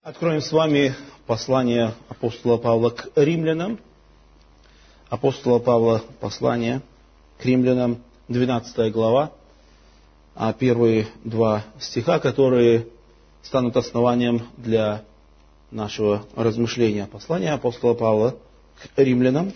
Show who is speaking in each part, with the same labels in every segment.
Speaker 1: Откроем с вами послание апостола Павла к римлянам. Апостола Павла послание к римлянам, 12 глава, первые два стиха, которые станут основанием для нашего размышления. Послание апостола Павла к римлянам,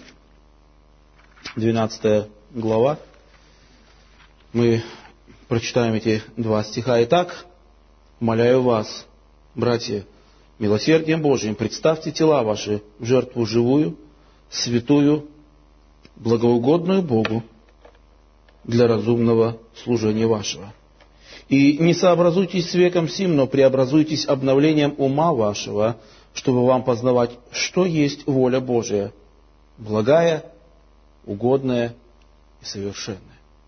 Speaker 1: 12 глава. Мы прочитаем эти два стиха. Итак, умоляю вас, братья, милосердием Божиим представьте тела ваши в жертву живую, святую, благоугодную Богу для разумного служения вашего. И не сообразуйтесь с веком сим, но преобразуйтесь обновлением ума вашего, чтобы вам познавать, что есть воля Божия, благая, угодная и совершенная.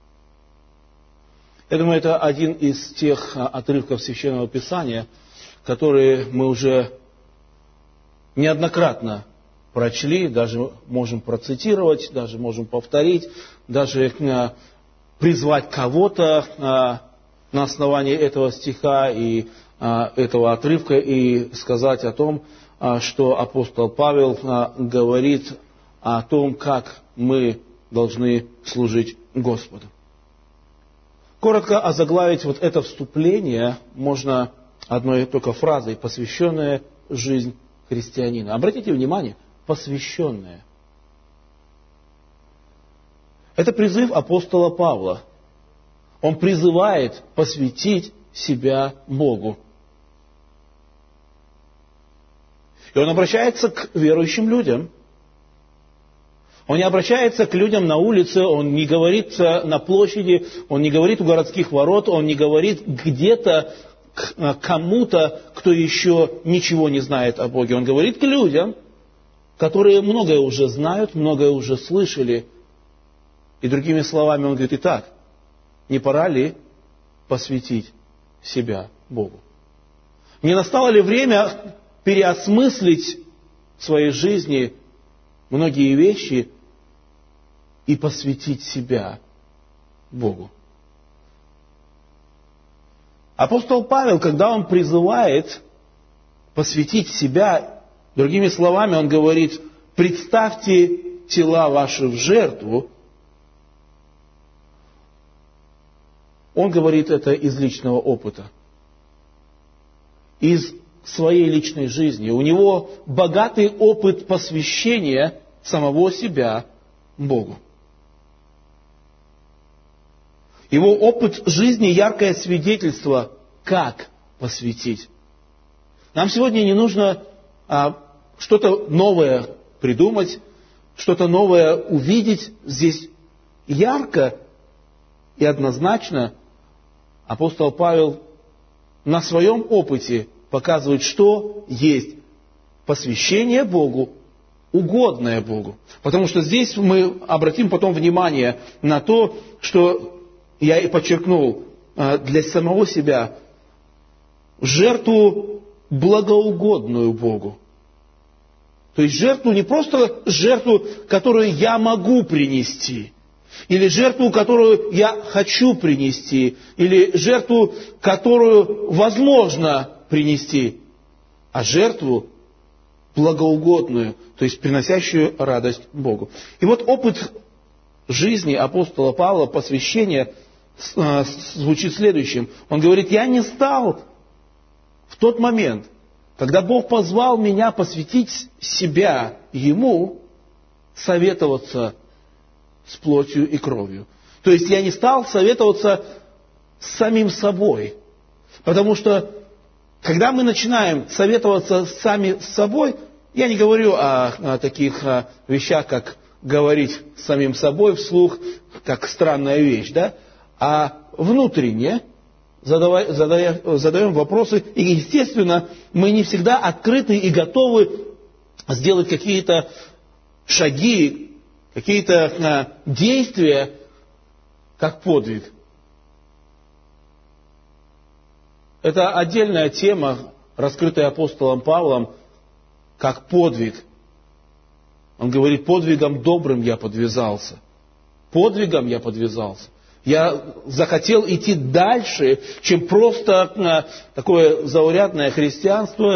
Speaker 1: Я думаю, это один из тех отрывков Священного Писания, которые мы уже неоднократно прочли, даже можем процитировать, даже можем повторить, даже призвать кого-то на основании этого стиха и этого отрывка и сказать о том, что апостол Павел говорит о том, как мы должны служить Господу. Коротко озаглавить вот это вступление можно одной только фразой: посвященная жизнь христианина. Обратите внимание, посвященная. Это призыв апостола Павла. Он призывает посвятить себя Богу. И он обращается к верующим людям. Он не обращается к людям на улице, он не говорит на площади, он не говорит у городских ворот, он не говорит где-то к кому-то, кто еще ничего не знает о Боге. Он говорит к людям, которые многое уже знают, многое уже слышали. И другими словами, он говорит: итак, не пора ли посвятить себя Богу? Не настало ли время переосмыслить в своей жизни многие вещи и посвятить себя Богу? Апостол Павел, когда он призывает посвятить себя, другими словами, он говорит: представьте тела ваши в жертву. Он говорит это из личного опыта, из своей личной жизни. У него богатый опыт посвящения самого себя Богу. Его опыт жизни — яркое свидетельство, как посвятить. Нам сегодня не нужно что-то новое придумать, что-то новое увидеть. Здесь ярко и однозначно апостол Павел на своем опыте показывает, что есть посвящение Богу, угодное Богу. Потому что здесь мы обратим потом внимание на то, что я и подчеркнул для самого себя: жертву благоугодную Богу. То есть жертву, не просто жертву, которую я могу принести, или жертву, которую я хочу принести, или жертву, которую возможно принести, а жертву благоугодную, то есть приносящую радость Богу. И вот опыт жизни апостола Павла, посвящения, звучит следующим. Он говорит: я не стал в тот момент, когда Бог позвал меня посвятить себя Ему, советоваться с плотью и кровью. То есть я не стал советоваться с самим собой. Потому что, когда мы начинаем советоваться сами с собой, я не говорю о таких вещах, как говорить с самим собой вслух, как странная вещь, да? А внутренне задаем вопросы, и, естественно, мы не всегда открыты и готовы сделать какие-то шаги, какие-то действия, как подвиг. Это отдельная тема, раскрытая апостолом Павлом, как подвиг. Он говорит: подвигом добрым я подвязался. Подвигом я подвязался. Я захотел идти дальше, чем просто такое заурядное христианство,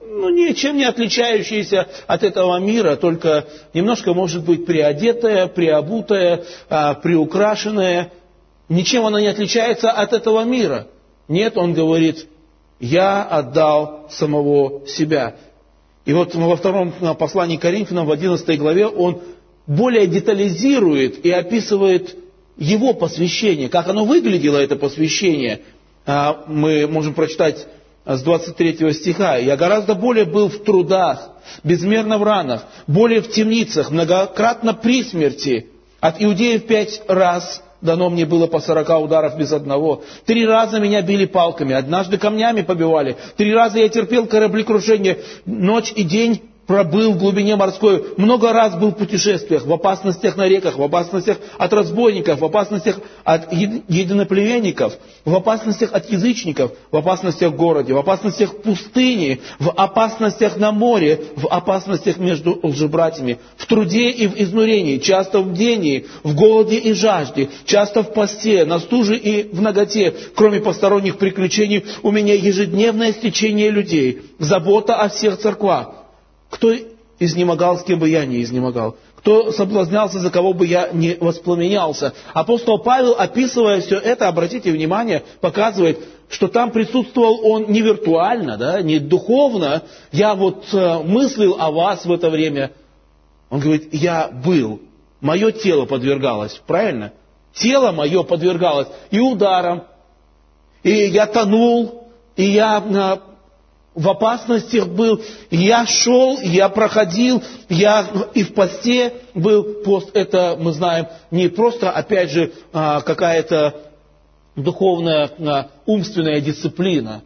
Speaker 1: ничем не отличающаяся от этого мира, только немножко, может быть, приодетая, приобутая, приукрашенная. Ничем она не отличается от этого мира. Нет, он говорит, я отдал самого себя. И вот во втором послании к Коринфянам, в 11 главе, он более детализирует и описывает его посвящение, как оно выглядело, это посвящение. Мы можем прочитать с 23 стиха. «Я гораздо более был в трудах, безмерно в ранах, более в темницах, многократно при смерти. От иудеев 5 раз дано мне было по 40 ударов без одного. 3 раза меня били палками, однажды камнями побивали. 3 раза я терпел кораблекрушение, ночь и день пробыл в глубине морской, много раз был в путешествиях, в опасностях на реках, в опасностях от разбойников, в опасностях от единоплеменников, в опасностях от язычников, в опасностях в городе, в опасностях в пустыне, в опасностях на море, в опасностях между лжебратьями, в труде и в изнурении, часто в бдении, в голоде и жажде, часто в посте, на стуже и в наготе. Кроме посторонних приключений, у меня ежедневное стечение людей, забота о всех церквах. Кто изнемогал, с кем бы я не изнемогал? Кто соблазнялся, за кого бы я не воспламенялся? Апостол Павел, описывая все это, обратите внимание, показывает, что там присутствовал он не виртуально, да, не духовно. Я мыслил о вас в это время. Он говорит, я был, мое тело подвергалось, правильно? Тело мое подвергалось и ударам, и я тонул, и я в опасностях был, я шел, я проходил, я и в посте был. Пост, это, мы знаем, не просто, опять же, какая-то духовная, умственная дисциплина.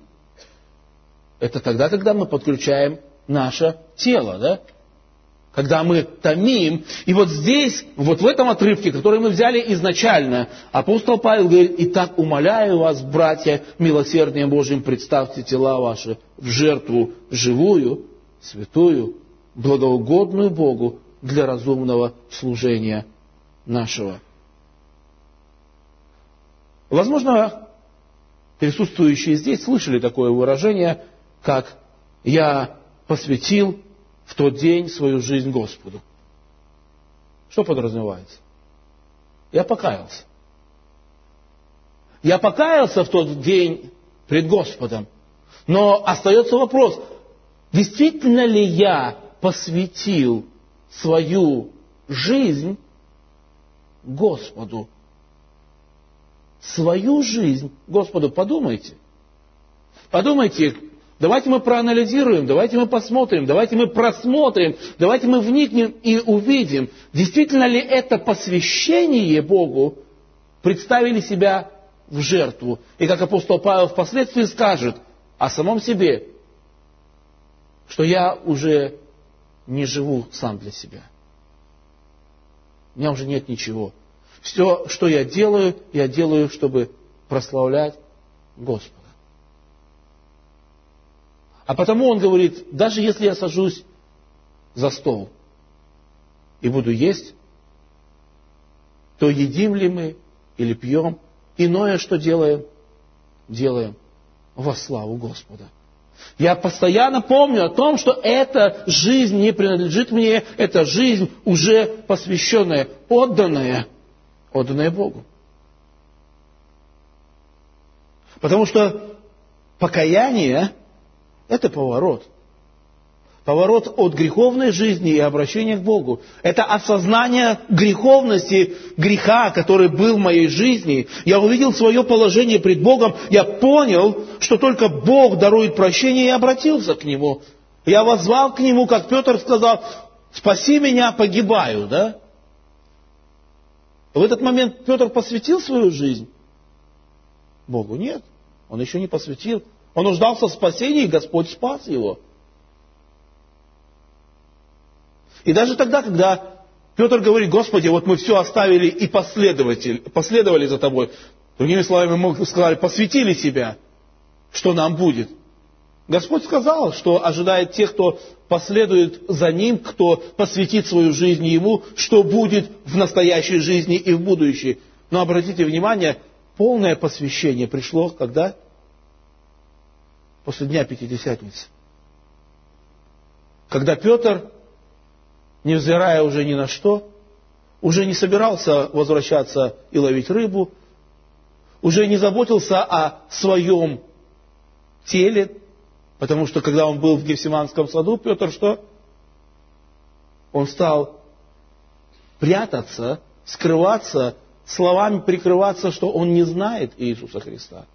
Speaker 1: Это тогда, когда мы подключаем наше тело, да? Когда мы томим. И вот здесь, вот в этом отрывке, который мы взяли изначально, апостол Павел говорит, «Итак, умоляю вас, братья, милосердием Божьим, представьте тела ваши в жертву живую, святую, благоугодную Богу для разумного служения нашего». Возможно, присутствующие здесь слышали такое выражение, как «я посвятил в тот день свою жизнь Господу». Что подразумевается? Я покаялся. Я покаялся в тот день пред Господом. Но остается вопрос, действительно ли я посвятил свою жизнь Господу? Свою жизнь Господу. Подумайте. Подумайте. Давайте мы проанализируем, давайте мы посмотрим, давайте мы просмотрим, давайте мы вникнем и увидим, действительно ли это посвящение Богу представили себя в жертву. И как апостол Павел впоследствии скажет о самом себе, что я уже не живу сам для себя. У меня уже нет ничего. Все, что я делаю, чтобы прославлять Господа. А потому он говорит, даже если я сажусь за стол и буду есть, то едим ли мы или пьем, иное, что делаем, делаем во славу Господа. Я постоянно помню о том, что эта жизнь не принадлежит мне, эта жизнь уже посвященная, отданная Богу. Потому что покаяние — это поворот. Поворот от греховной жизни и обращения к Богу. Это осознание греховности греха, который был в моей жизни. Я увидел свое положение пред Богом. Я понял, что только Бог дарует прощение, и обратился к Нему. Я воззвал к Нему, как Петр сказал, «Спаси меня, погибаю». Да? В этот момент Петр посвятил свою жизнь Богу? Нет, он еще не посвятил. Он нуждался в спасении, и Господь спас его. И даже тогда, когда Петр говорит, Господи, вот мы все оставили и последовали за Тобой. Другими словами, мы сказали, посвятили себя, что нам будет. Господь сказал, что ожидает тех, кто последует за Ним, кто посвятит свою жизнь Ему, что будет в настоящей жизни и в будущей. Но обратите внимание, полное посвящение пришло когда? После Дня Пятидесятницы. когда Петр, невзирая уже ни на что, уже не собирался возвращаться и ловить рыбу, уже не заботился о своем теле, потому что когда он был в Гефсиманском саду, Петр что? Он стал прятаться, скрываться, словами прикрываться, что он не знает Иисуса Христа.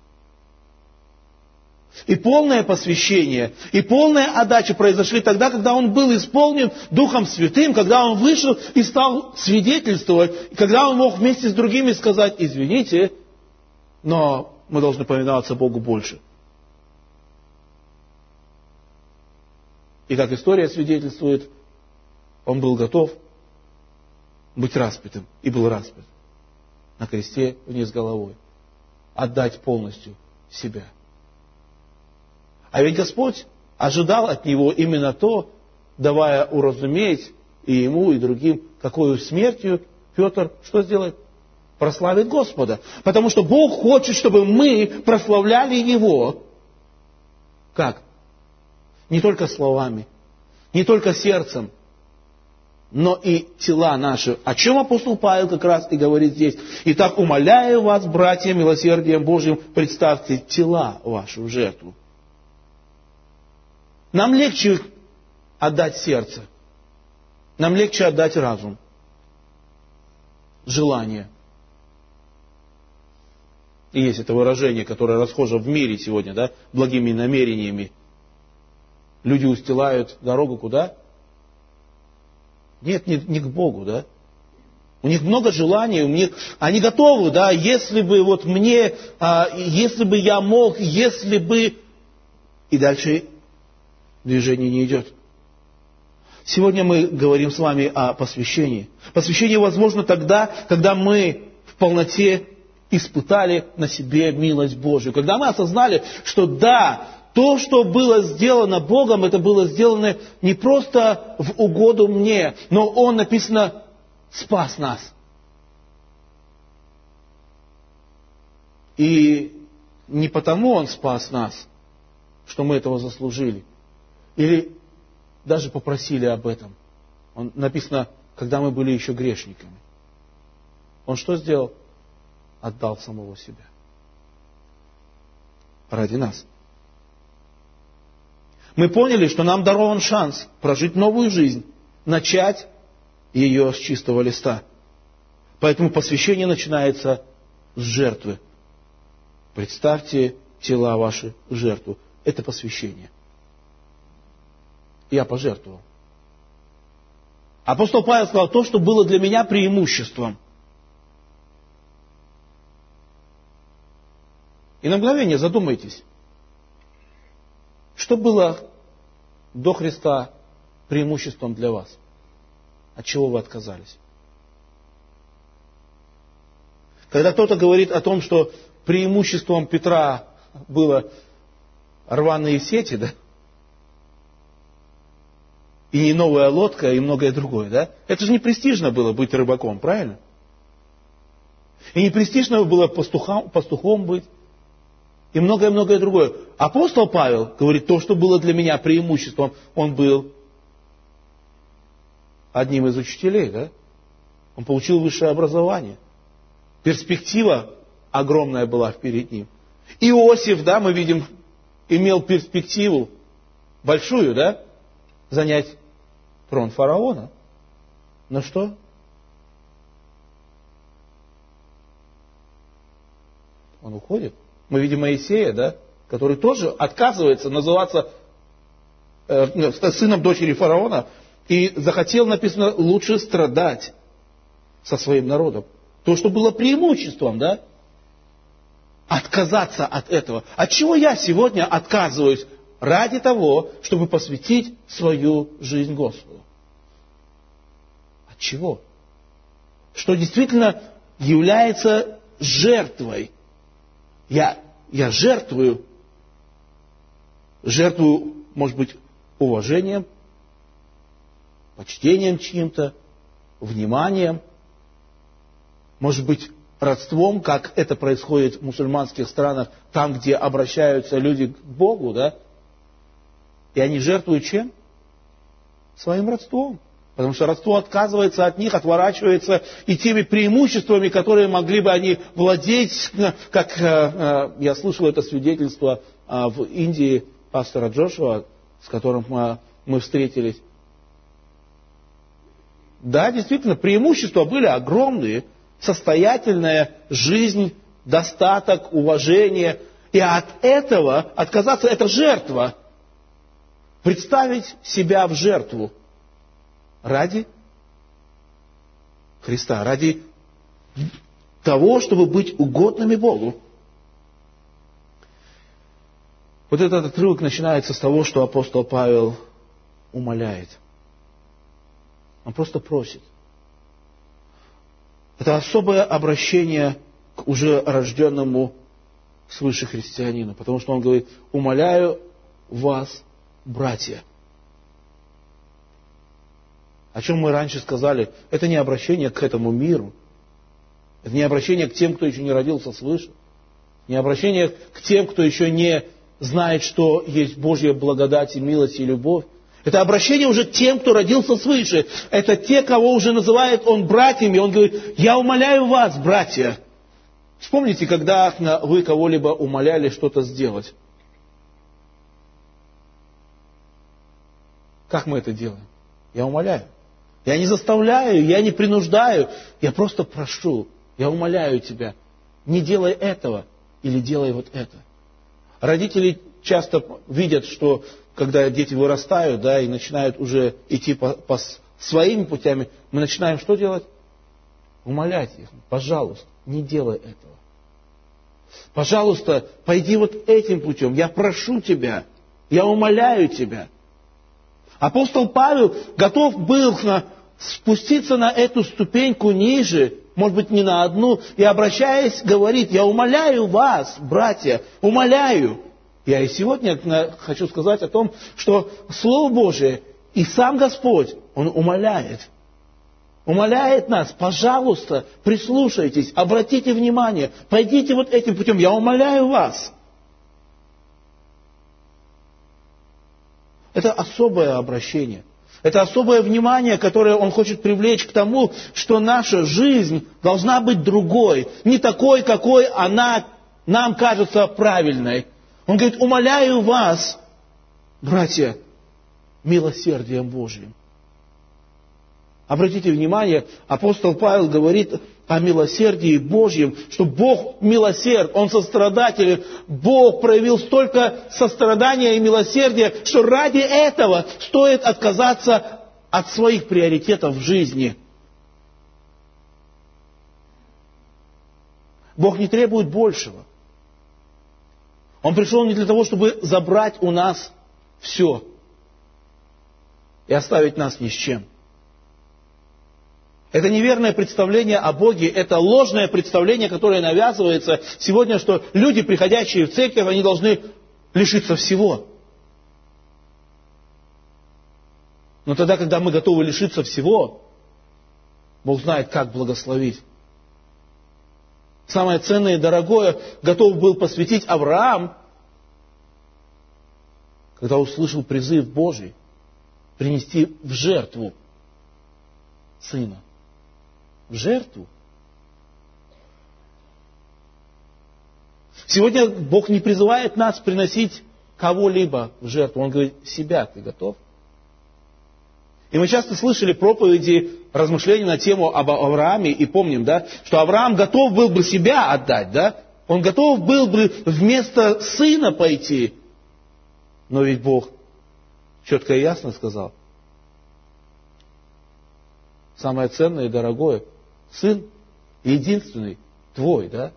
Speaker 1: И полное посвящение, и полная отдача произошли тогда, когда он был исполнен Духом Святым, когда он вышел и стал свидетельствовать, и когда он мог вместе с другими сказать: извините, но мы должны повиноваться Богу больше. И как история свидетельствует, он был готов быть распятым, и был распят на кресте вниз головой, отдать полностью себя. А ведь Господь ожидал от него именно то, давая уразуметь и ему, и другим, какой смертью Петр что сделает? Прославит Господа. Потому что Бог хочет, чтобы мы прославляли Его. Как? Не только словами, не только сердцем, но и тела наши. О чем апостол Павел как раз и говорит здесь. Итак, умоляю вас, братья, милосердием Божьим, представьте тела ваши в жертву. Нам легче отдать сердце. Нам легче отдать разум. Желание. И есть это выражение, которое расхоже в мире сегодня, да, благими намерениями. Люди устилают дорогу куда? Нет, не к Богу, да. У них много желаний, они готовы, да, если бы вот мне, если бы я мог, если бы... И дальше движение не идет. Сегодня мы говорим с вами о посвящении. Посвящение возможно тогда, когда мы в полноте испытали на себе милость Божию. Когда мы осознали, что да, то, что было сделано Богом, это было сделано не просто в угоду мне, но Он, написано, спас нас. И не потому Он спас нас, что мы этого заслужили. Или даже попросили об этом. Он, написано, когда мы были еще грешниками. Он что сделал? Отдал самого себя. Ради нас. Мы поняли, что нам дарован шанс прожить новую жизнь, начать ее с чистого листа. Поэтому посвящение начинается с жертвы. Представьте тела ваши в жертву. Это посвящение. Я пожертвовал. Апостол Павел сказал, то, что было для меня преимуществом. И на мгновение задумайтесь, что было до Христа преимуществом для вас? От чего вы отказались? Когда кто-то говорит о том, что преимуществом Петра было рваные сети, да? И не новая лодка, и многое другое, да? Это же не престижно было быть рыбаком, правильно? И не престижно было пастухом быть. И многое-многое другое. Апостол Павел говорит, то, что было для меня преимуществом, он был одним из учителей, да? Он получил высшее образование. Перспектива огромная была перед ним. Иосиф, да, мы видим, имел перспективу большую, да, занять трон фараона. Но что? Он уходит. Мы видим Моисея, да, который тоже отказывается называться сыном дочери фараона и захотел, написано, лучше страдать со своим народом. То, что было преимуществом, да? Отказаться от этого. От чего я сегодня отказываюсь? Ради того, чтобы посвятить свою жизнь Господу. От чего? Что действительно является жертвой. Я жертвую, может быть, уважением, почтением чьим-то, вниманием, может быть, родством, как это происходит в мусульманских странах, там, где обращаются люди к Богу, да? И они жертвуют чем? своим родством. Потому что родство отказывается от них, отворачивается и теми преимуществами, которые могли бы они владеть, как я слышал это свидетельство в Индии пастора Джошуа, с которым мы встретились. Да, действительно, преимущества были огромные. Состоятельная жизнь, достаток, уважение. И от этого отказаться – это жертва. Представить себя в жертву ради Христа, ради того, чтобы быть угодными Богу. Вот этот отрывок начинается с того, что апостол Павел умоляет. Он просто просит. Это особое обращение к уже рожденному свыше христианину, потому что он говорит: умоляю вас, братья. О чем мы раньше сказали, это не обращение к этому миру, это не обращение к тем, кто еще не родился свыше, не обращение к тем, кто еще не знает, что есть Божья благодать и милость и любовь. Это обращение уже к тем, кто родился свыше. Это те, кого уже называет он братьями. Он говорит: я умоляю вас, братья. Вспомните, когда вы кого-либо умоляли что-то сделать. Как мы это делаем? Я умоляю. Я не заставляю, я не принуждаю. Я просто прошу. Я умоляю тебя. Не делай этого или делай вот это. Родители часто видят, что когда дети вырастают, да, и начинают уже идти по своими путями, мы начинаем что делать? Умолять их: пожалуйста, не делай этого. Пожалуйста, пойди вот этим путем. Я прошу тебя, я умоляю тебя. Апостол Павел готов был спуститься на эту ступеньку ниже, может быть, не на одну, и, обращаясь, говорит: я умоляю вас, братья, умоляю. Я и сегодня хочу сказать о том, что Слово Божие и сам Господь, Он умоляет. Умоляет нас: пожалуйста, прислушайтесь, обратите внимание, пойдите вот этим путем, я умоляю вас. Это особое обращение. Это особое внимание, которое Он хочет привлечь к тому, что наша жизнь должна быть другой, не такой, какой она нам кажется правильной. Он говорит: умоляю вас, братья, милосердием Божьим. Обратите внимание, апостол Павел говорит о милосердии Божьем, что Бог милосерд, Он сострадателен. Бог проявил столько сострадания и милосердия, что ради этого стоит отказаться от своих приоритетов в жизни. Бог не требует большего. Он пришел не для того, чтобы забрать у нас все и оставить нас ни с чем. Это неверное представление о Боге, это ложное представление, которое навязывается сегодня, что люди, приходящие в церковь, они должны лишиться всего. Но тогда, когда мы готовы лишиться всего, Бог знает, как благословить. Самое ценное и дорогое готов был посвятить Авраам, когда услышал призыв Божий принести в жертву сына. В жертву. Сегодня Бог не призывает нас приносить кого-либо в жертву. Он говорит: себя ты готов? И мы часто слышали проповеди, размышления на тему об Аврааме, и помним, да, что Авраам готов был бы себя отдать, да? Он готов был бы вместо сына пойти. Но ведь Бог четко и ясно сказал: самое ценное и дорогое — сын единственный твой, да?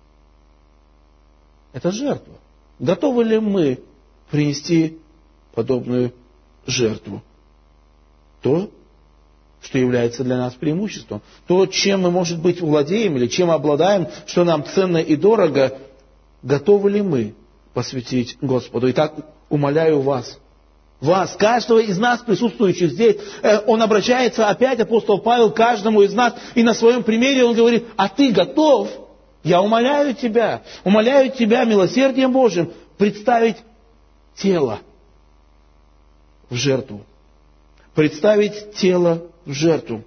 Speaker 1: Это жертва. Готовы ли мы принести подобную жертву? То, что является для нас преимуществом. То, чем мы, может быть, владеем или чем обладаем, что нам ценно и дорого, готовы ли мы посвятить Господу? Итак, умоляю вас, каждого из нас, присутствующих здесь, он обращается опять, апостол Павел, к каждому из нас, и на своем примере он говорит: а ты готов? Я умоляю тебя милосердием Божьим представить тело в жертву. представить тело в жертву.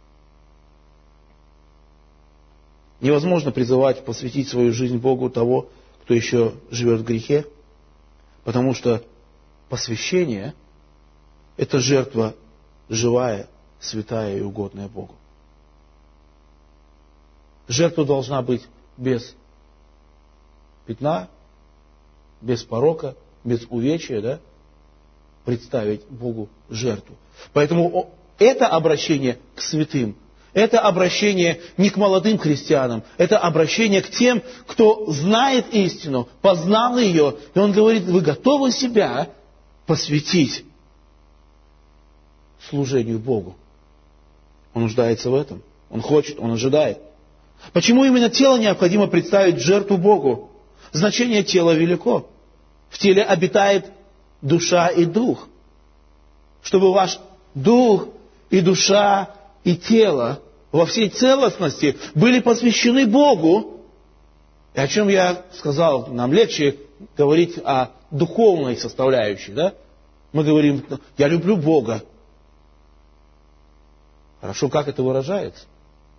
Speaker 1: Невозможно призывать посвятить свою жизнь Богу того, кто еще живет в грехе, потому что посвящение – это жертва живая, святая и угодная Богу. Жертва должна быть без пятна, без порока, без увечья, да? Представить Богу жертву. Поэтому это обращение к святым, это обращение не к молодым христианам, это обращение к тем, кто знает истину, познал ее, и он говорит, вы готовы себя посвятить служению Богу? Он нуждается в этом, он хочет, он ожидает. Почему именно тело необходимо представить в жертву Богу? Значение тела велико. В теле обитает душа и дух. Чтобы ваш дух и душа и тело во всей целостности были посвящены Богу. И о чем я сказал, нам легче говорить о духовной составляющей, да? Мы говорим, я люблю Бога. Хорошо, как это выражается?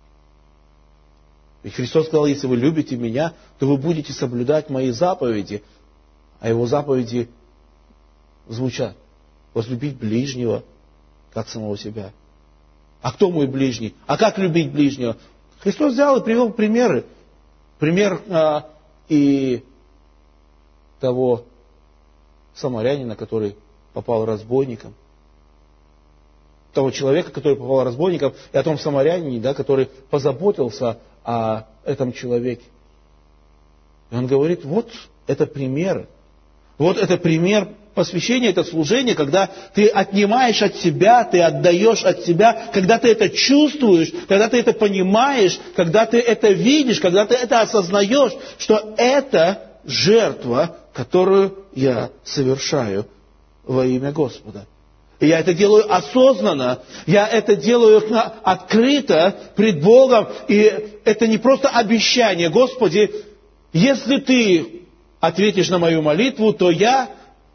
Speaker 1: Ведь Христос сказал, если вы любите Меня, то вы будете соблюдать Мои заповеди. А Его заповеди звучат. Возлюбить ближнего, как самого себя. А кто мой ближний? А как любить ближнего? Христос взял и привел примеры. Пример и того самарянина, который попал разбойником. Того человека, который попал разбойником, и о том самарянине, да, который позаботился о этом человеке. И он говорит, вот это пример. Вот это пример посвящения, это служение, когда ты отнимаешь от себя, ты отдаешь от себя, когда ты это чувствуешь, когда ты это понимаешь, когда ты это видишь, когда ты это осознаешь, что это жертва, которую я совершаю во имя Господа. И я это делаю осознанно, я это делаю открыто пред Богом, и это не просто обещание. Господи, если Ты ответишь на мою молитву, то я...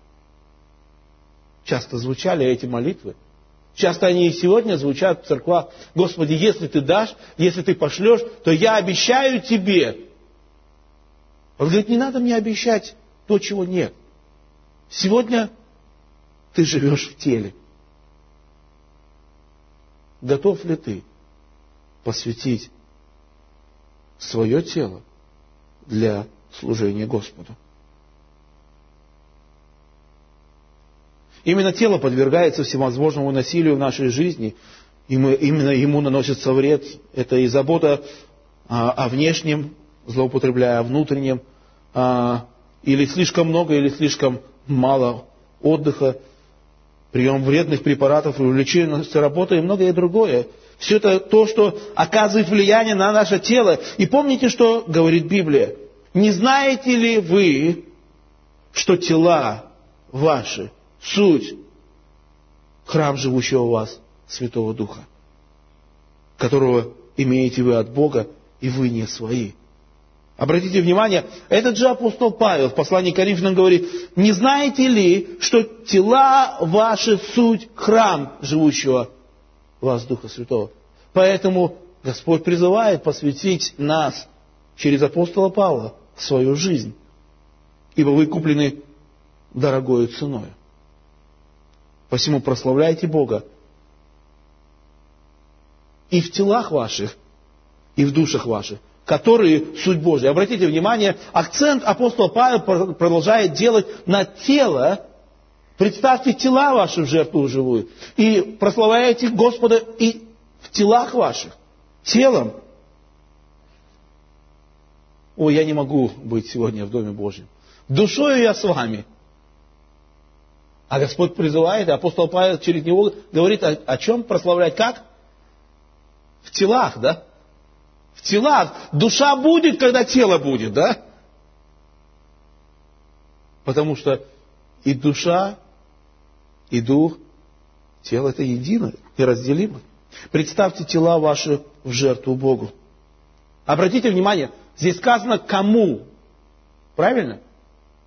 Speaker 1: Часто звучали эти молитвы. Часто они и сегодня звучат в церквах. Господи, если Ты дашь, если Ты пошлешь, то я обещаю Тебе. Он говорит, не надо мне обещать то, чего нет. Сегодня ты живешь в теле. Готов ли ты посвятить свое тело для служения Господу? Именно тело подвергается всевозможному насилию в нашей жизни, и именно ему наносится вред. Это и забота о внешнем, злоупотребляя о внутреннем, или слишком много, или слишком мало отдыха, прием вредных препаратов, увлеченность работой и многое другое. Все это то, что оказывает влияние на наше тело. И помните, что говорит Библия? Не знаете ли вы, что тела ваши суть храм живущего у вас Святого Духа, которого имеете вы от Бога, и вы не свои? Обратите внимание, этот же апостол Павел в послании к Коринфянам говорит, не знаете ли, что тела ваши суть храм живущего у вас Духа Святого? Поэтому Господь призывает посвятить нас через апостола Павла в свою жизнь, ибо вы куплены дорогою ценою. Посему прославляйте Бога и в телах ваших, и в душах ваших, которые суть Божья. Обратите внимание, акцент апостол Павел продолжает делать на тело. Представьте тела ваши в жертву живую. И прославляйте Господа и в телах ваших. Телом. Ой, я не могу быть сегодня в Доме Божьем. Душою я с вами. А Господь призывает, и апостол Павел через него говорит, о чем прославлять? Как? В телах, да? В телах. Душа будет, когда тело будет, да? Потому что и душа, и дух, тело это едино, неразделимо. Представьте тела ваши в жертву Богу. Обратите внимание, здесь сказано кому. Правильно?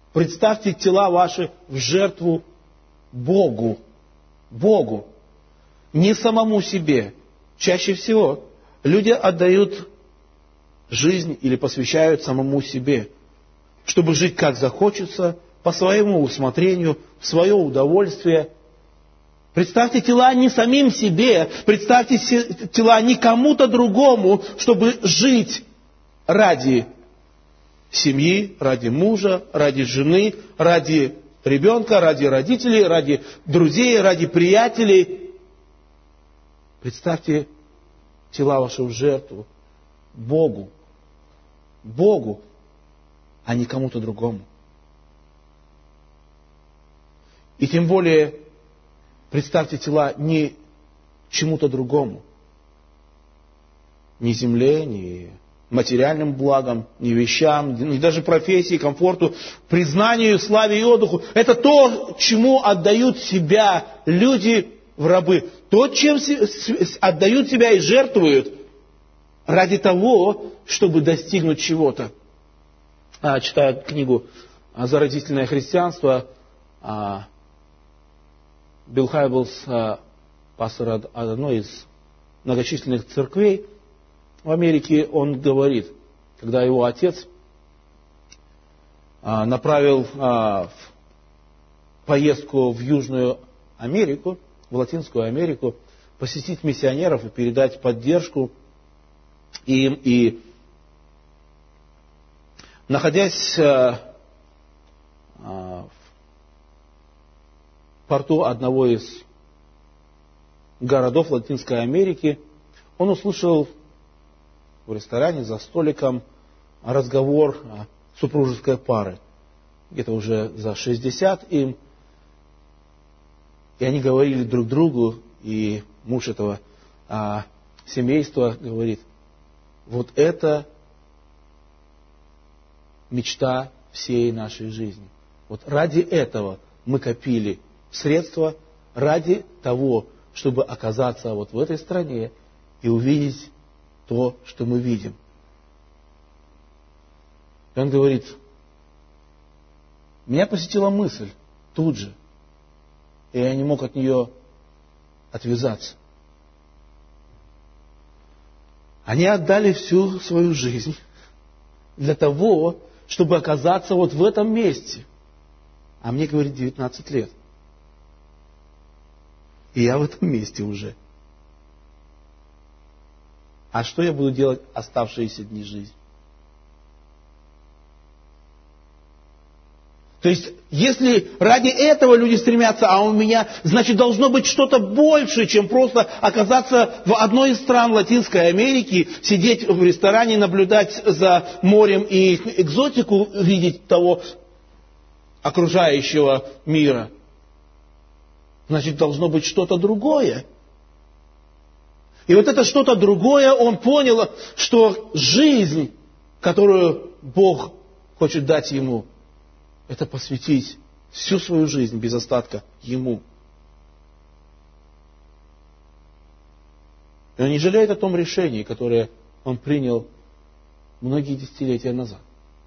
Speaker 1: Представьте тела ваши в жертву Богу. Богу. не самому себе. Чаще всего люди отдают жизнь или посвящают самому себе, чтобы жить как захочется, по своему усмотрению, в свое удовольствие. Представьте тела не самим себе, представьте тела не кому-то другому, чтобы жить ради семьи, ради мужа, ради жены, ради ребенка, ради родителей, ради друзей, ради приятелей. Представьте тела ваши в жертву Богу. Богу, а не кому-то другому. И тем более представьте тела не чему-то другому. Ни земле, ни материальным благам, ни вещам, ни даже профессии, комфорту, признанию, славе и отдыху. Это то, чему отдают себя люди в рабы. То, чем отдают себя и жертвуют ради того, чтобы достигнуть чего-то. Читаю книгу «Заразительное христианство», Билл Хайблс, пастор одной из многочисленных церквей в Америке, он говорит, когда его отец направил в поездку в Южную Америку, в Латинскую Америку, посетить миссионеров и передать поддержку им. И находясь в порту одного из городов Латинской Америки, он услышал в ресторане за столиком разговор супружеской пары. Где-то уже за 60 им. И они говорили друг другу, и муж этого семейства говорит: вот это мечта всей нашей жизни. Вот ради этого мы копили средства, ради того, чтобы оказаться вот в этой стране и увидеть то, что мы видим. И он говорит: меня посетила мысль тут же, и я не мог от нее отвязаться. Они отдали всю свою жизнь для того, чтобы оказаться вот в этом месте. А мне, говорит, 19 лет. И я в этом месте уже. А что я буду делать оставшиеся дни жизни? То есть, если ради этого люди стремятся, а у меня, значит, должно быть что-то большее, чем просто оказаться в одной из стран Латинской Америки, сидеть в ресторане, наблюдать за морем и экзотику, видеть того окружающего мира. Значит, должно быть что-то другое. И вот это что-то другое, он понял, что жизнь, которую Бог хочет дать ему, это посвятить всю свою жизнь без остатка Ему. И он не жалеет о том решении, которое он принял многие десятилетия назад,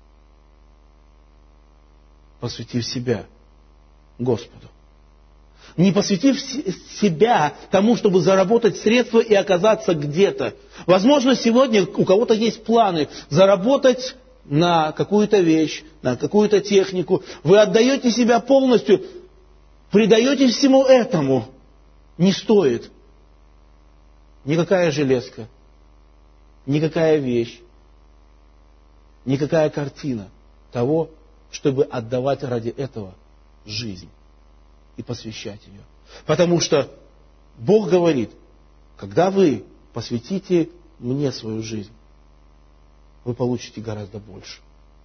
Speaker 1: посвятив себя Господу. Не посвятив себя тому, чтобы заработать средства и оказаться где-то. Возможно, сегодня у кого-то есть планы заработать на какую-то вещь, на какую-то технику. Вы отдаете себя полностью, предаете всему этому. Не стоит никакая железка, никакая вещь, никакая картина того, чтобы отдавать ради этого жизнь и посвящать ее. Потому что Бог говорит: когда вы посвятите мне свою жизнь, вы получите гораздо больше.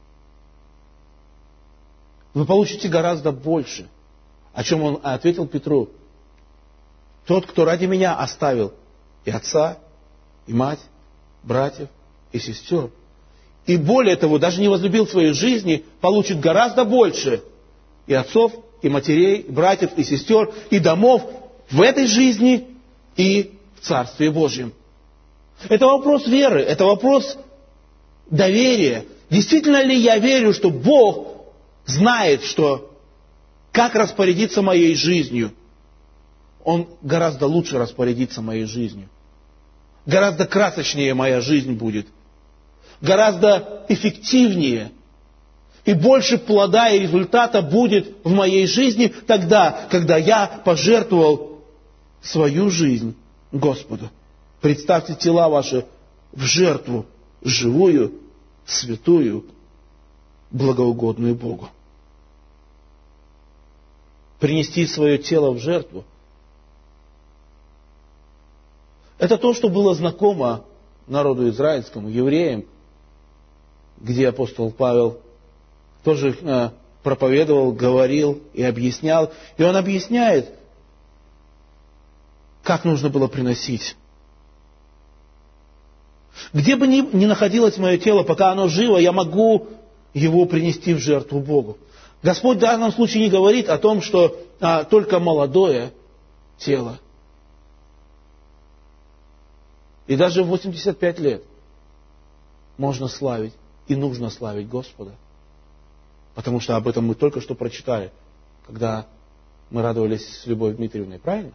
Speaker 1: Вы получите гораздо больше. О чем он ответил Петру: тот, кто ради меня оставил и отца, и мать, братьев, и сестер, и более того, даже не возлюбил своей жизни, получит гораздо больше и отцов, и матерей, и братьев, и сестер, и домов в этой жизни и в Царстве Божьем. Это вопрос веры, это вопрос доверия. Действительно ли я верю, что Бог знает, как распорядиться моей жизнью? Он гораздо лучше распорядится моей жизнью. Гораздо красочнее моя жизнь будет. Гораздо эффективнее. И больше плода и результата будет в моей жизни тогда, когда я пожертвовал свою жизнь Господу. Представьте тела ваши в жертву живую, святую, благоугодную Богу. Принести свое тело в жертву — это то, что было знакомо народу израильскому, евреям, где апостол Павел тоже проповедовал, говорил и объяснял. И он объясняет, как нужно было приносить. Где бы ни находилось мое тело, пока оно живо, я могу его принести в жертву Богу. Господь в данном случае не говорит о том, что только молодое тело. И даже в 85 лет можно славить и нужно славить Господа. Потому что об этом мы только что прочитали, когда мы радовались с Любовью Дмитриевной, правильно?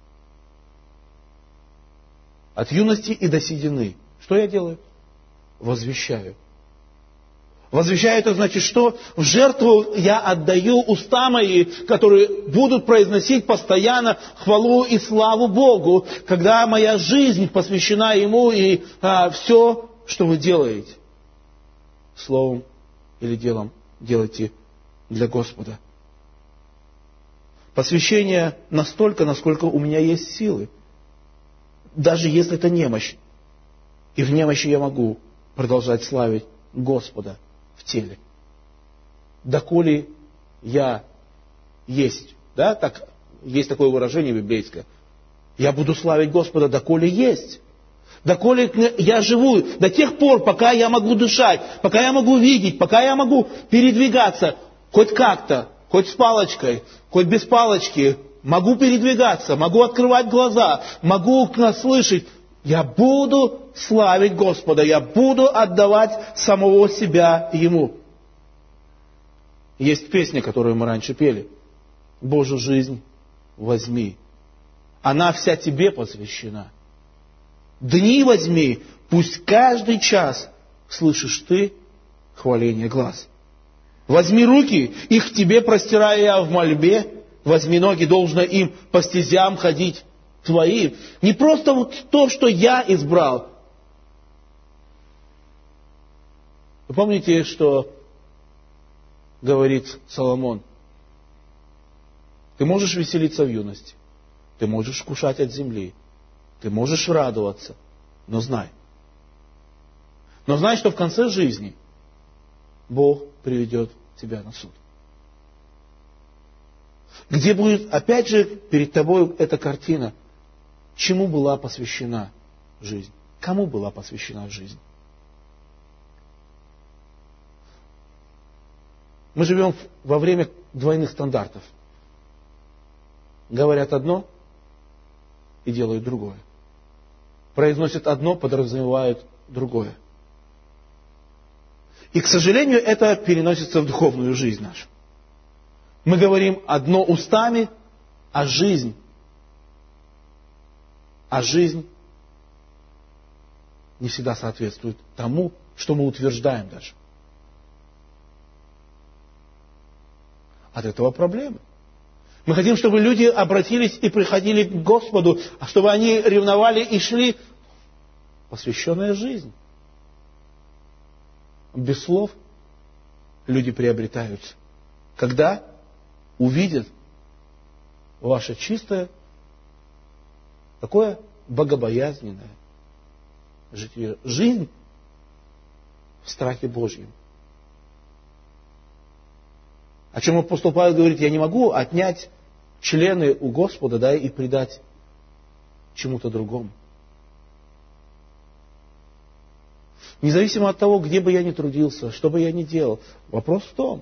Speaker 1: От юности и до седины. Что я делаю? Возвещаю. Возвещаю — это значит, что в жертву я отдаю уста мои, которые будут произносить постоянно хвалу и славу Богу, когда моя жизнь посвящена Ему, и все, что вы делаете, словом или делом, делайте для Господа. Посвящение настолько, насколько у меня есть силы. Даже если это немощь. И в немощи я могу продолжать славить Господа в теле. Доколе я есть. Да, так, есть такое выражение библейское. Я буду славить Господа, доколе есть. Доколе я живу, до тех пор, пока я могу дышать, пока я могу видеть, пока я могу передвигаться, хоть как-то, хоть с палочкой, хоть без палочки, могу передвигаться, могу открывать глаза, могу слышать, я буду славить Господа, я буду отдавать самого себя Ему. Есть песня, которую мы раньше пели. «Божью жизнь возьми, она вся Тебе посвящена. Дни возьми, пусть каждый час слышишь Ты хваление глаз. Возьми руки, их к Тебе простирая я в мольбе, возьми ноги, должно им по стезям ходить Твоим». Не просто вот то, что я избрал. Вы помните, что говорит Соломон? Ты можешь веселиться в юности, ты можешь вкушать от земли, ты можешь радоваться, но знай, что в конце жизни Бог приведет тебя на суд. Где будет, опять же, перед тобой эта картина, чему была посвящена жизнь, кому была посвящена жизнь. Мы живем во время двойных стандартов. Говорят одно и делают другое. Произносят одно, подразумевают другое. И, к сожалению, это переносится в духовную жизнь нашу. Мы говорим одно устами, а жизнь не всегда соответствует тому, что мы утверждаем даже. От этого проблемы. Мы хотим, чтобы люди обратились и приходили к Господу, а чтобы они ревновали и шли. Посвященная жизнь. Без слов люди приобретаются. Когда увидят ваше чистое, такое богобоязненное житие. Жизнь в страхе Божьем. О чем апостол Павел говорит, я не могу отнять члены у Господа, да, и предать чему-то другому. Независимо от того, где бы я ни трудился, что бы я ни делал, вопрос в том,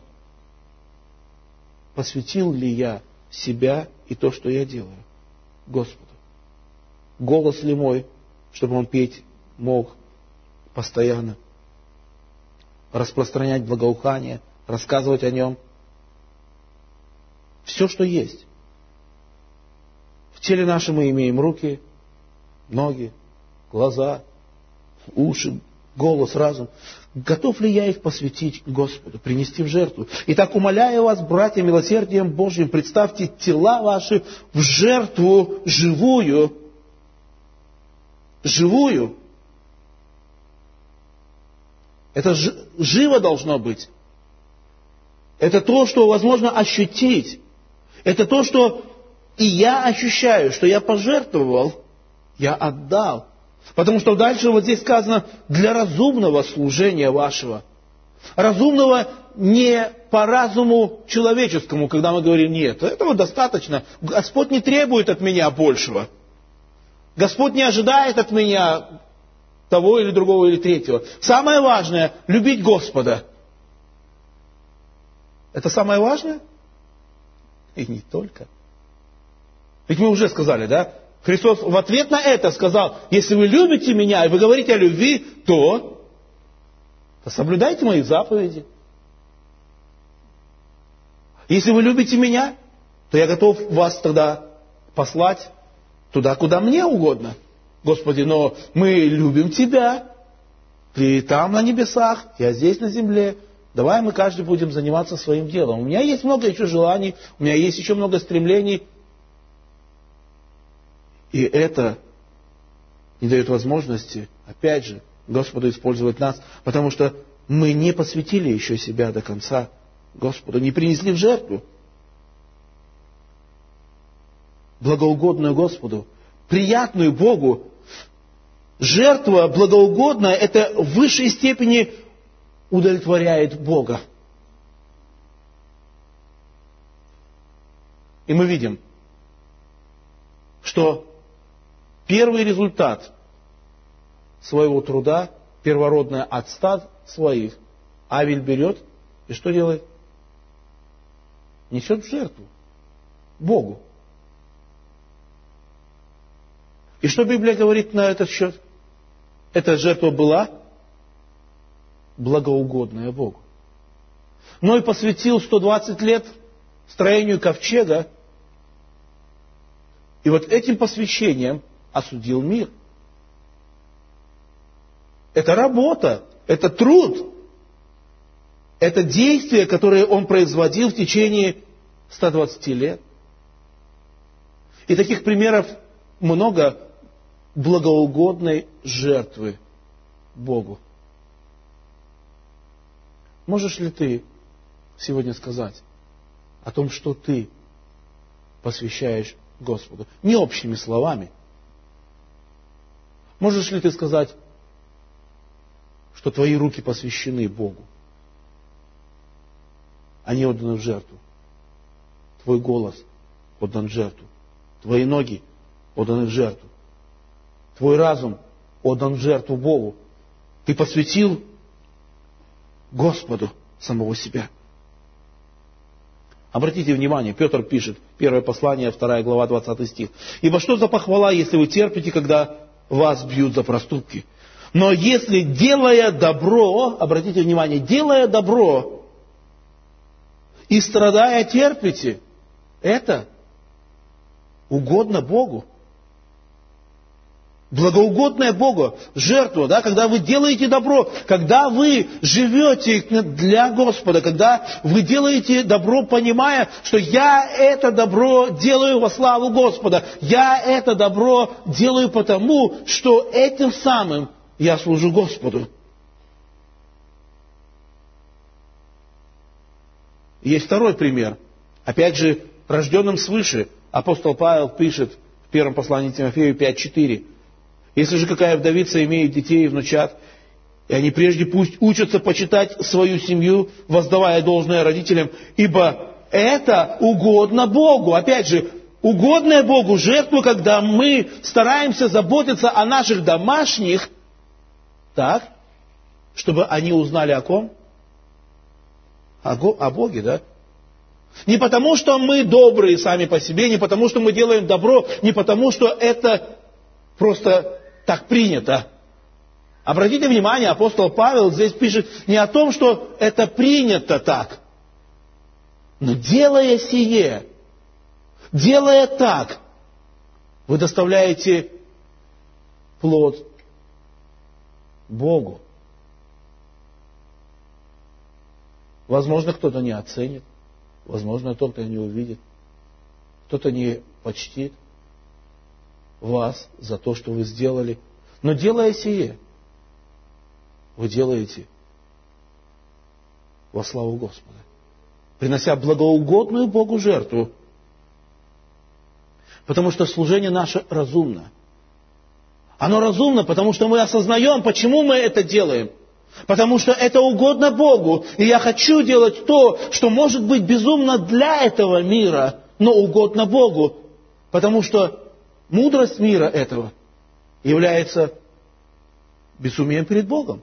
Speaker 1: посвятил ли я себя и то, что я делаю, Господу. Голос ли мой, чтобы он петь мог постоянно, распространять благоухание, рассказывать о нем. Все, что есть теле нашем мы имеем руки, ноги, глаза, уши, голос, разум. Готов ли я их посвятить Господу, принести в жертву? Итак, умоляю вас, братья, милосердием Божьим, представьте тела ваши в жертву живую. Живую. Это живо должно быть. Это то, что возможно ощутить. Это то, что и я ощущаю, что я пожертвовал, я отдал. Потому что дальше вот здесь сказано, для разумного служения вашего. Разумного не по разуму человеческому, когда мы говорим, нет, этого достаточно. Господь не требует от меня большего. Господь не ожидает от меня того или другого или третьего. Самое важное – любить Господа. Это самое важное? И не только. Ведь мы уже сказали, да? Христос в ответ на это сказал, если вы любите меня, и вы говорите о любви, то соблюдайте мои заповеди. Если вы любите меня, то я готов вас тогда послать туда, куда мне угодно. Господи, но мы любим Тебя. Ты там на небесах, я здесь на земле. Давай мы каждый будем заниматься своим делом. У меня есть много еще желаний, у меня есть еще много стремлений. И это не дает возможности, опять же, Господу использовать нас, потому что мы не посвятили еще себя до конца Господу, не принесли в жертву, благоугодную Господу, приятную Богу. Жертва благоугодная, это в высшей степени удовлетворяет Бога. И мы видим, что первый результат своего труда, первородное от стад своих, Авель берет и что делает? Несет в жертву Богу. И что Библия говорит на этот счет? Эта жертва была благоугодная Богу. Ной посвятил 120 лет строению ковчега, и вот этим посвящением осудил мир. Это работа, это труд, это действие, которое он производил в течение 120 лет. И таких примеров много благоугодной жертвы Богу. Можешь ли ты сегодня сказать о том, что ты посвящаешь Господу? Не общими словами. Можешь ли ты сказать, что твои руки посвящены Богу? Они отданы в жертву. Твой голос отдан в жертву. Твои ноги отданы в жертву. Твой разум отдан в жертву Богу. Ты посвятил Господу самого себя. Обратите внимание, Петр пишет, 1 послание, 2 глава, 20 стих. «Ибо что за похвала, если вы терпите, когда вас бьют за проступки? Но если, делая добро, обратите внимание, делая добро и страдая терпите, это угодно Богу». Благоугодная Богу жертва, да, когда вы делаете добро, когда вы живете для Господа, когда вы делаете добро, понимая, что я это добро делаю во славу Господа, я это добро делаю потому, что этим самым я служу Господу. Есть второй пример. Опять же, рожденным свыше, апостол Павел пишет в первом послании Тимофею 5:4. «Если же какая вдовица имеет детей и внучат, и они прежде пусть учатся почитать свою семью, воздавая должное родителям, ибо это угодно Богу». Опять же, угодная Богу жертва, когда мы стараемся заботиться о наших домашних, так, чтобы они узнали о ком? О Боге, да? Не потому, что мы добрые сами по себе, не потому, что мы делаем добро, не потому, что это просто так принято. Обратите внимание, апостол Павел здесь пишет не о том, что это принято так, но делая сие, делая так, Вы доставляете плод Богу. Возможно, кто-то не оценит, возможно, кто-то не увидит, кто-то не почтит вас за то, что вы сделали. Но делая сие, вы делаете во славу Господа, принося благоугодную Богу жертву, потому что служение наше разумно. Оно разумно, потому что мы осознаем, почему мы это делаем. Потому что это угодно Богу. И я хочу делать то, что может быть безумно для этого мира, но угодно Богу. Потому что мудрость мира этого является безумием перед Богом.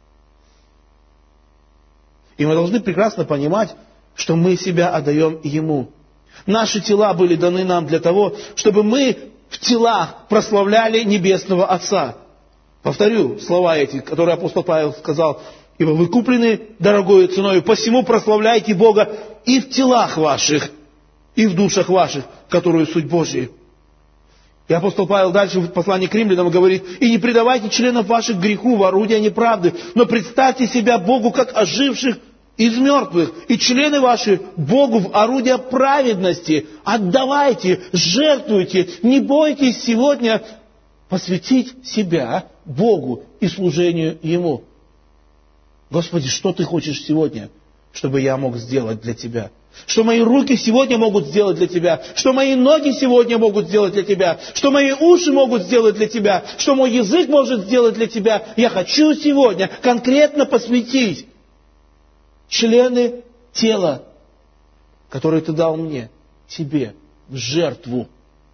Speaker 1: И мы должны прекрасно понимать, что мы себя отдаем Ему. Наши тела были даны нам для того, чтобы мы в телах прославляли Небесного Отца. Повторю слова эти, которые апостол Павел сказал: «Ибо вы куплены дорогою ценою, посему прославляйте Бога и в телах ваших, и в душах ваших, которую суть Божия». И апостол Павел дальше в послании к римлянам говорит: «И не предавайте членов ваших греху в орудие неправды, но представьте себя Богу как оживших из мертвых, и члены ваши Богу в орудие праведности. Отдавайте, жертвуйте, не бойтесь сегодня посвятить себя Богу и служению Ему». Господи, что Ты хочешь сегодня, чтобы я мог сделать для Тебя? Что мои руки сегодня могут сделать для Тебя? Что мои ноги сегодня могут сделать для Тебя? Что мои уши могут сделать для Тебя? Что мой язык может сделать для Тебя? Я хочу сегодня конкретно посвятить члены тела, которые Ты дал мне, Тебе, в жертву.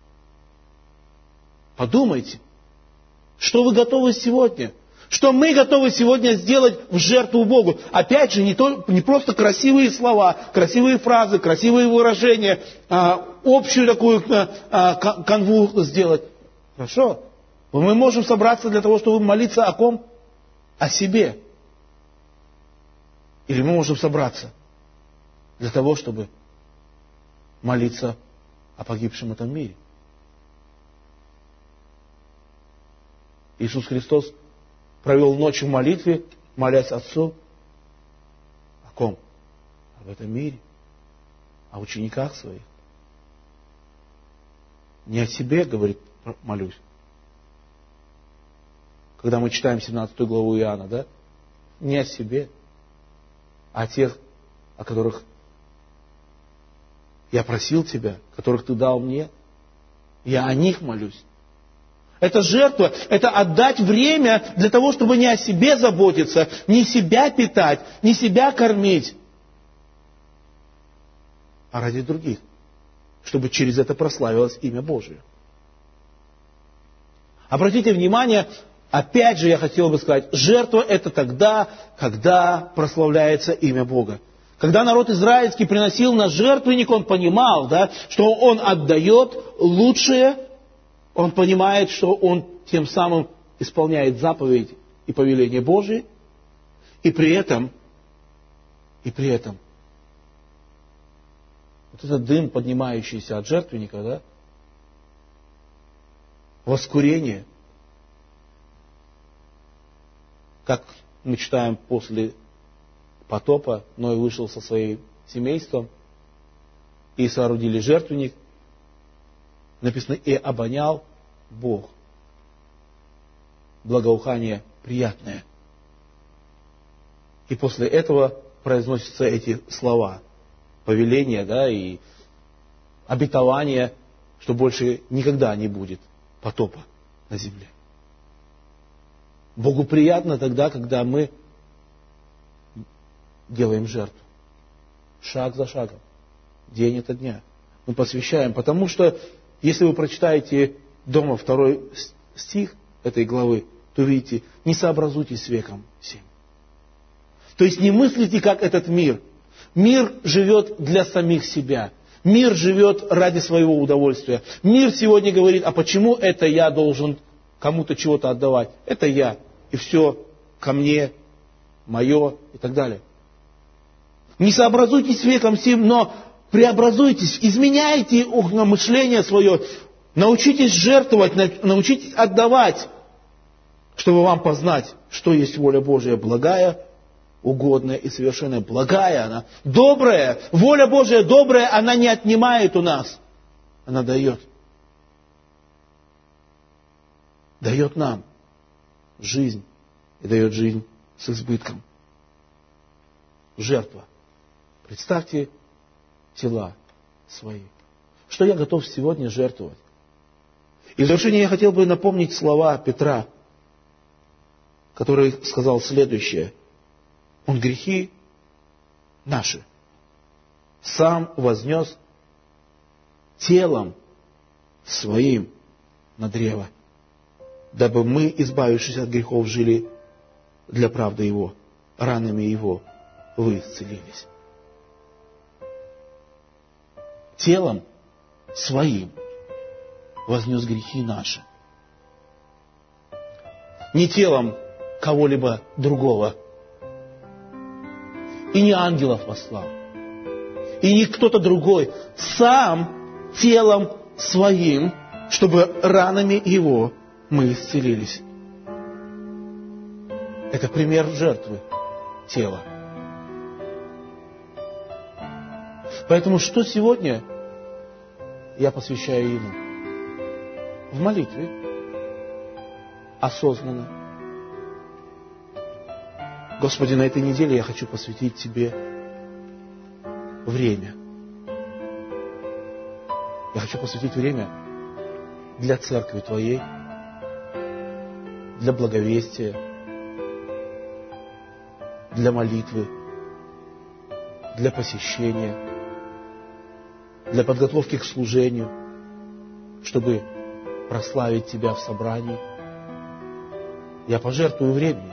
Speaker 1: Подумайте, что вы готовы сегодня, что мы готовы сегодня сделать в жертву Богу. Опять же, не просто красивые слова, красивые фразы, красивые выражения, общую такую канву сделать. Хорошо. Мы можем собраться для того, чтобы молиться о ком? О себе. Или мы можем собраться для того, чтобы молиться о погибшем этом мире. Иисус Христос провел ночь в молитве, молясь Отцу. О ком? Об этом мире. О учениках своих. Не о себе, говорит, молюсь. Когда мы читаем 17 главу Иоанна, да? Не о себе, а о тех, о которых я просил Тебя, которых Ты дал мне. Я о них молюсь. Это жертва, это отдать время для того, чтобы не о себе заботиться, не себя питать, не себя кормить, а ради других, чтобы через это прославилось имя Божие. Обратите внимание, опять же я хотел бы сказать, жертва это тогда, когда прославляется имя Бога. Когда народ израильский приносил на жертвенник, он понимал, да, что он отдает лучшее. Он понимает, что он тем самым исполняет заповедь и повеление Божие, и при этом вот этот дым, поднимающийся от жертвенника, да, воскурение, как мы читаем после потопа, Ной вышел со своим семейством, и соорудили жертвенник. Написано: и обонял Бог благоухание приятное. И после этого произносятся эти слова, повеления, да, и обетования, что больше никогда не будет потопа на земле. Богу приятно тогда, когда мы делаем жертву. Шаг за шагом, день ото дня. Мы посвящаем, потому что, если вы прочитаете дома 2 стих этой главы, то увидите: не сообразуйтесь с веком сим. То есть не мыслите, как этот мир. Мир живет для самих себя. Мир живет ради своего удовольствия. Мир сегодня говорит: а почему это я должен кому-то чего-то отдавать? Это я. И все ко мне, мое и так далее. Не сообразуйтесь с веком сим, но преобразуйтесь, изменяйте мышление свое, Научитесь жертвовать, научитесь отдавать, чтобы вам познать, что есть воля Божия, благая, угодная и совершенная. Благая она, добрая. Воля Божия добрая, она не отнимает у нас. Она дает. Дает нам жизнь. И дает жизнь с избытком. Жертва. Представьте тела свои. Что я готов сегодня жертвовать? И в завершение я хотел бы напомнить слова Петра, который сказал следующее. Он грехи наши сам вознес телом своим на древо, дабы мы, избавившись от грехов, жили для правды Его, ранами Его вы исцелились. Телом своим вознес грехи наши. Не телом кого-либо другого. И не ангелов послал. И не кто-то другой. Сам телом своим, чтобы ранами Его мы исцелились. Это пример жертвы тела. Поэтому что сегодня я посвящаю Ему? В молитве. Осознанно. Господи, на этой неделе я хочу посвятить Тебе время. Я хочу посвятить время для Церкви Твоей, для благовестия, для молитвы, для посещения, для подготовки к служению, чтобы прославить Тебя в собрании. Я пожертвую временем.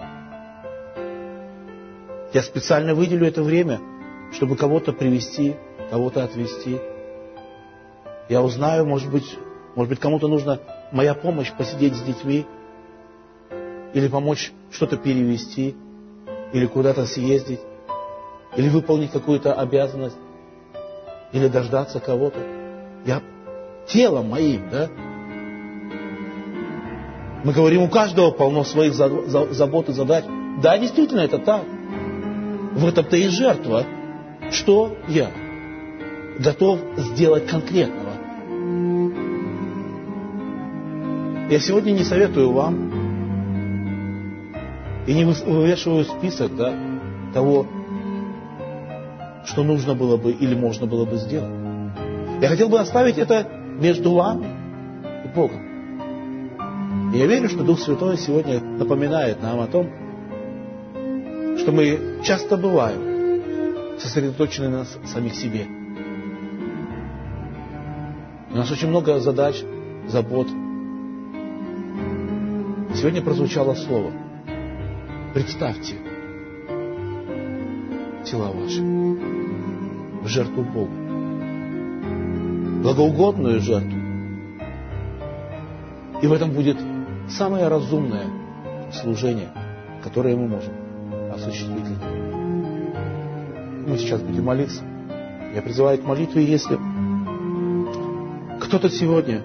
Speaker 1: Я специально выделю это время, чтобы кого-то привести, кого-то отвезти. Я узнаю, может быть, кому-то нужна моя помощь посидеть с детьми, или помочь что-то перевести, или куда-то съездить, или выполнить какую-то обязанность, или дождаться кого-то. Я телом моим, да? Мы говорим, у каждого полно своих забот и задач. Да, действительно, это так. В этом-то и жертва. Что я готов сделать конкретного? Я сегодня не советую вам и не вывешиваю список, да, того, что нужно было бы или можно было бы сделать. Я хотел бы оставить это между вами и Богом. И я верю, что Дух Святой сегодня напоминает нам о том, что мы часто бываем сосредоточены на самих себе. У нас очень много задач, забот. Сегодня прозвучало слово. Представьте тела ваши в жертву Богу. Благоугодную жертву. И в этом будет самое разумное служение, которое мы можем осуществить. Мы сейчас будем молиться. Я призываю к молитве, если кто-то сегодня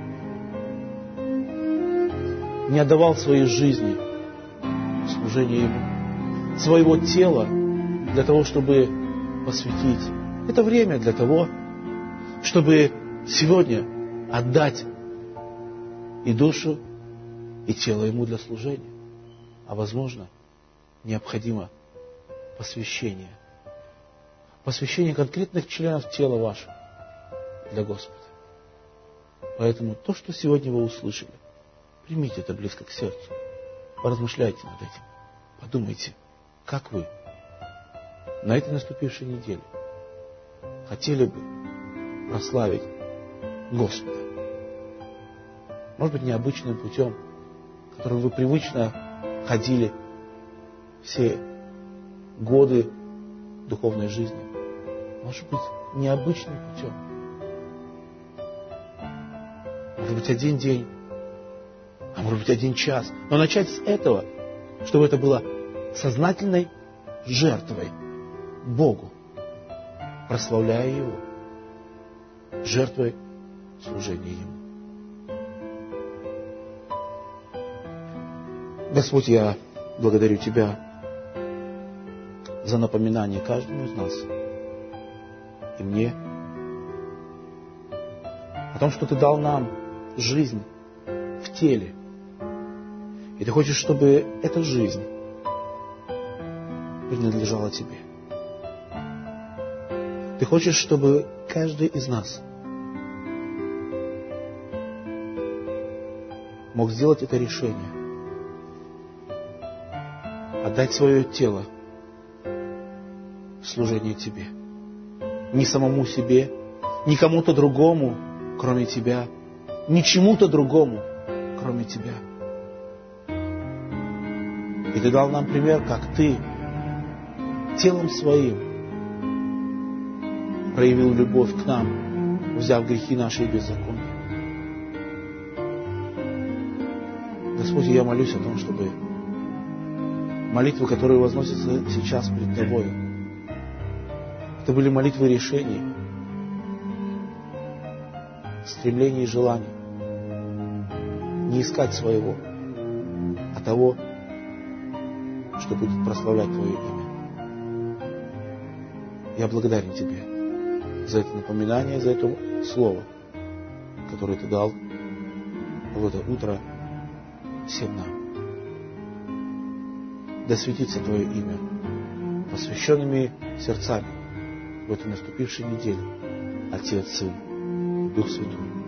Speaker 1: не отдавал своей жизни служению Ему, своего тела для того, чтобы посвятить. Это время для того, чтобы сегодня отдать и душу, и тело Ему для служения. А возможно, необходимо посвящение. Посвящение конкретных членов тела вашего для Господа. Поэтому то, что сегодня вы услышали, примите это близко к сердцу. Поразмышляйте над этим. Подумайте, как вы на этой наступившей неделе хотели бы прославить Господа. Может быть, необычным путем, которым вы привычно ходили все годы духовной жизни. Может быть, необычным путем. Может быть, один день, а может быть, один час. Но начать с этого, чтобы это было сознательной жертвой Богу, прославляя Его, жертвой служения Ему. Господь, я благодарю Тебя за напоминание каждому из нас и мне о том, что Ты дал нам жизнь в теле. И Ты хочешь, чтобы эта жизнь принадлежала Тебе. Ты хочешь, чтобы каждый из нас мог сделать это решение, отдать свое тело в служение Тебе. Не самому себе, не кому-то другому, кроме Тебя, не чему-то другому, кроме Тебя. И Ты дал нам пример, как Ты телом Своим проявил любовь к нам, взяв грехи наши и беззакония. Господи, я молюсь о том, чтобы молитвы, которые возносятся сейчас пред Тобою, это были молитвы решений, стремлений и желаний. Не искать своего, а того, что будет прославлять Твое имя. Я благодарен Тебе за это напоминание, за это слово, которое Ты дал в это утро всем нам. Да светится Твое имя посвященными сердцами в эту наступившей неделе. Отец, Сын, Дух Святой.